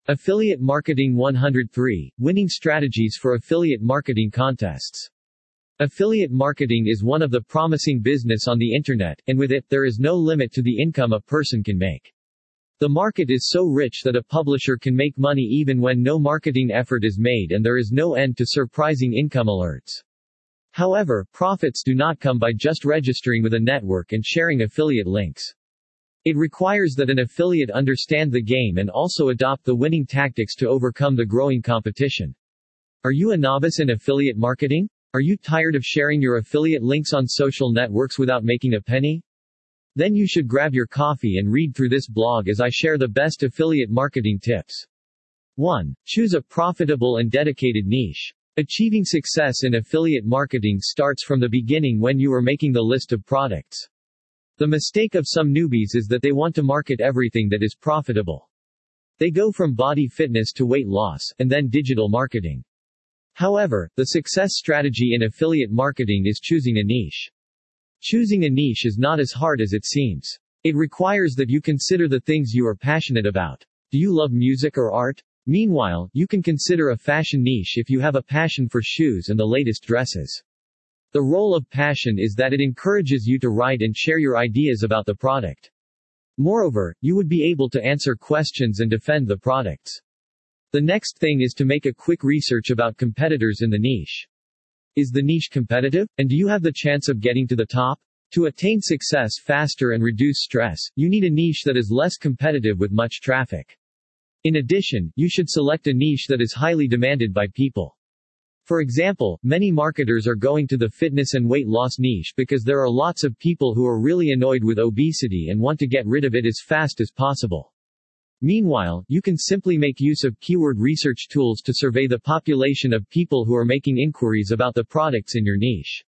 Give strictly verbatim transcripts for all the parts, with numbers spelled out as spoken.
Affiliate Marketing one oh three, Winning Strategies for Affiliate Marketing Contests. Affiliate marketing is one of the promising business on the internet, and with it, there is no limit to the income a person can make. The market is so rich that a publisher can make money even when no marketing effort is made, and there is no end to surprising income alerts. However, profits do not come by just registering with a network and sharing affiliate links. It requires that an affiliate understand the game and also adopt the winning tactics to overcome the growing competition. Are you a novice in affiliate marketing? Are you tired of sharing your affiliate links on social networks without making a penny? Then you should grab your coffee and read through this blog as I share the best affiliate marketing tips. one. Choose a profitable and dedicated niche. Achieving success in affiliate marketing starts from the beginning when you are making the list of products. The mistake of some newbies is that they want to market everything that is profitable. They go from body fitness to weight loss, and then digital marketing. However, the success strategy in affiliate marketing is choosing a niche. Choosing a niche is not as hard as it seems. It requires that you consider the things you are passionate about. Do you love music or art? Meanwhile, you can consider a fashion niche if you have a passion for shoes and the latest dresses. The role of passion is that it encourages you to write and share your ideas about the product. Moreover, you would be able to answer questions and defend the products. The next thing is to make a quick research about competitors in the niche. Is the niche competitive? And do you have the chance of getting to the top? To attain success faster and reduce stress, you need a niche that is less competitive with much traffic. In addition, you should select a niche that is highly demanded by people. For example, many marketers are going to the fitness and weight loss niche because there are lots of people who are really annoyed with obesity and want to get rid of it as fast as possible. Meanwhile, you can simply make use of keyword research tools to survey the population of people who are making inquiries about the products in your niche.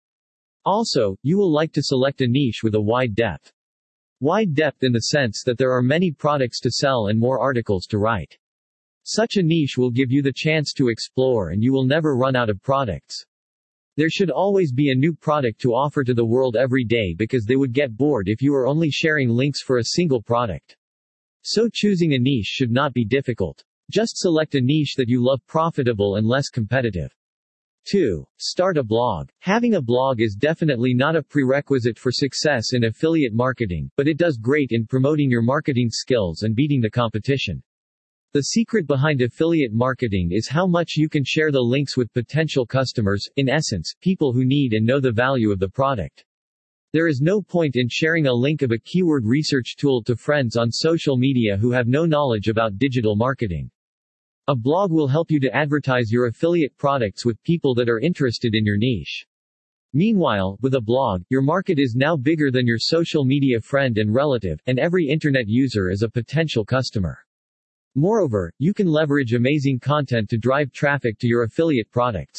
Also, you will like to select a niche with a wide depth. Wide depth in the sense that there are many products to sell and more articles to write. Such a niche will give you the chance to explore and you will never run out of products. There should always be a new product to offer to the world every day because they would get bored if you are only sharing links for a single product. So choosing a niche should not be difficult. Just select a niche that you love, profitable and less competitive. two. Start a blog. Having a blog is definitely not a prerequisite for success in affiliate marketing, but it does great in promoting your marketing skills and beating the competition. The secret behind affiliate marketing is how much you can share the links with potential customers, in essence, people who need and know the value of the product. There is no point in sharing a link of a keyword research tool to friends on social media who have no knowledge about digital marketing. A blog will help you to advertise your affiliate products with people that are interested in your niche. Meanwhile, with a blog, your market is now bigger than your social media friend and relative, and every internet user is a potential customer. Moreover, you can leverage amazing content to drive traffic to your affiliate products.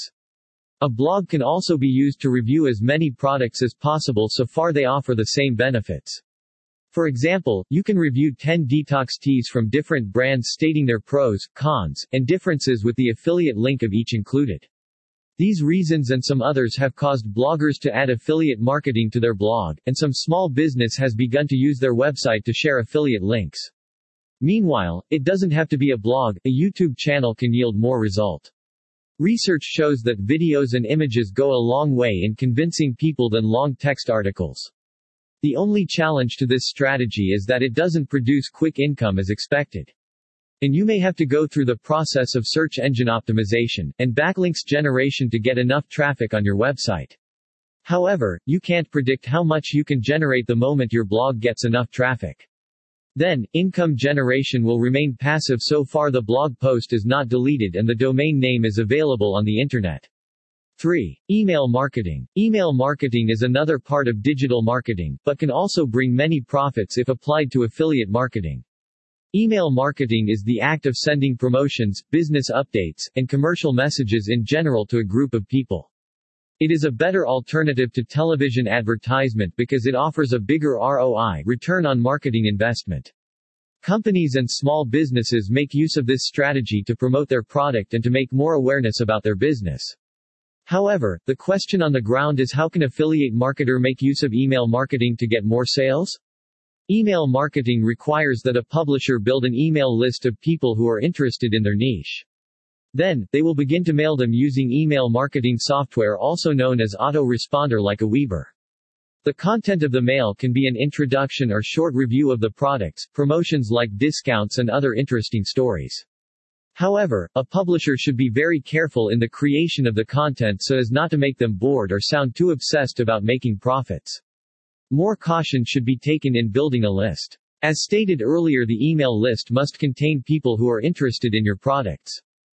A blog can also be used to review as many products as possible so far they offer the same benefits. For example, you can review ten detox teas from different brands stating their pros, cons, and differences with the affiliate link of each included. These reasons and some others have caused bloggers to add affiliate marketing to their blog, and some small business has begun to use their website to share affiliate links. Meanwhile, it doesn't have to be a blog, a YouTube channel can yield more result. Research shows that videos and images go a long way in convincing people than long text articles. The only challenge to this strategy is that it doesn't produce quick income as expected. And you may have to go through the process of search engine optimization and backlinks generation to get enough traffic on your website. However, you can't predict how much you can generate the moment your blog gets enough traffic. Then, income generation will remain passive so far the blog post is not deleted and the domain name is available on the internet. three. Email marketing. Email marketing is another part of digital marketing, but can also bring many profits if applied to affiliate marketing. Email marketing is the act of sending promotions, business updates, and commercial messages in general to a group of people. It is a better alternative to television advertisement because it offers a bigger R O I, return on marketing investment. Companies and small businesses make use of this strategy to promote their product and to make more awareness about their business. However, the question on the ground is how can affiliate marketer make use of email marketing to get more sales? Email marketing requires that a publisher build an email list of people who are interested in their niche. Then, they will begin to mail them using email marketing software also known as autoresponder like Aweber. The content of the mail can be an introduction or short review of the products, promotions like discounts and other interesting stories. However, a publisher should be very careful in the creation of the content so as not to make them bored or sound too obsessed about making profits. More caution should be taken in building a list. As stated earlier, the email list must contain people who are interested in your products.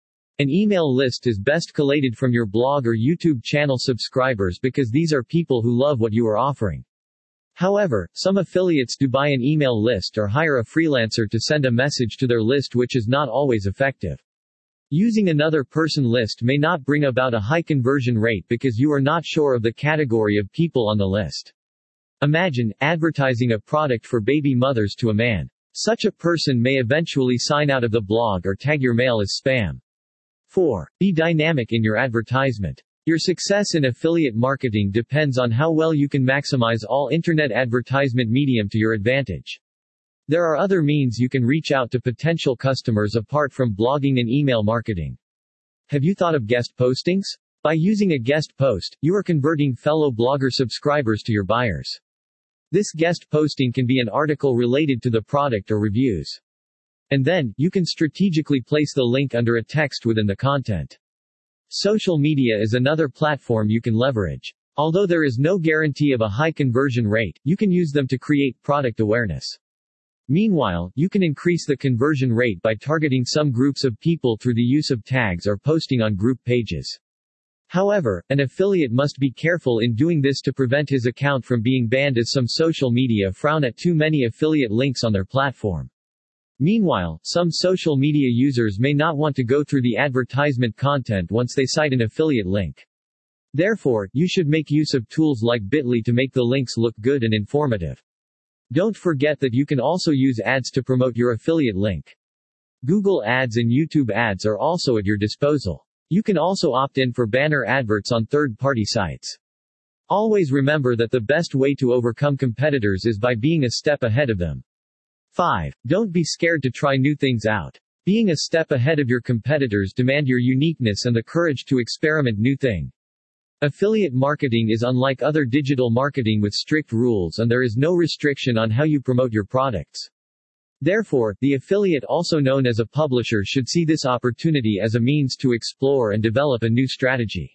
An email list is best collated from your blog or YouTube channel subscribers because these are people who love what you are offering. However, some affiliates do buy an email list or hire a freelancer to send a message to their list, which is not always effective. Using another person list may not bring about a high conversion rate because you are not sure of the category of people on the list. Imagine advertising a product for baby mothers to a man. Such a person may eventually sign out of the blog or tag your mail as spam. four. Be dynamic in your advertisement. Your success in affiliate marketing depends on how well you can maximize all internet advertisement medium to your advantage. There are other means you can reach out to potential customers apart from blogging and email marketing. Have you thought of guest postings? By using a guest post, you are converting fellow blogger subscribers to your buyers. This guest posting can be an article related to the product or reviews. And then, you can strategically place the link under a text within the content. Social media is another platform you can leverage. Although there is no guarantee of a high conversion rate, you can use them to create product awareness. Meanwhile, you can increase the conversion rate by targeting some groups of people through the use of tags or posting on group pages. However, an affiliate must be careful in doing this to prevent his account from being banned, as some social media frown at too many affiliate links on their platform. Meanwhile, some social media users may not want to go through the advertisement content once they cite an affiliate link. Therefore, you should make use of tools like Bitly to make the links look good and informative. Don't forget that you can also use ads to promote your affiliate link. Google Ads and YouTube Ads are also at your disposal. You can also opt in for banner adverts on third-party sites. Always remember that the best way to overcome competitors is by being a step ahead of them. five. Don't be scared to try new things out. Being a step ahead of your competitors demand your uniqueness and the courage to experiment new things. Affiliate marketing is unlike other digital marketing with strict rules, and there is no restriction on how you promote your products. Therefore, the affiliate, also known as a publisher, should see this opportunity as a means to explore and develop a new strategy.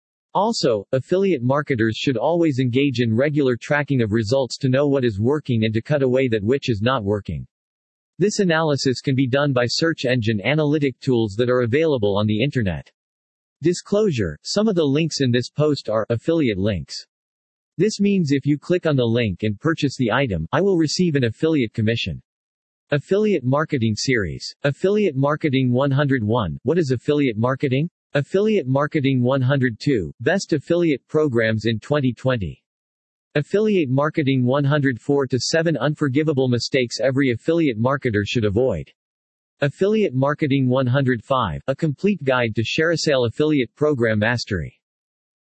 Also, affiliate marketers should always engage in regular tracking of results to know what is working and to cut away that which is not working. This analysis can be done by search engine analytic tools that are available on the internet. Disclosure: some of the links in this post are affiliate links. This means if you click on the link and purchase the item, I will receive an affiliate commission. Affiliate Marketing Series. Affiliate Marketing one oh one. What is affiliate marketing? Affiliate Marketing one oh two. Best Affiliate Programs in twenty twenty. Affiliate Marketing one oh four to seven Unforgivable Mistakes Every Affiliate Marketer Should Avoid. Affiliate Marketing one oh five. A Complete Guide to ShareASale Affiliate Program Mastery.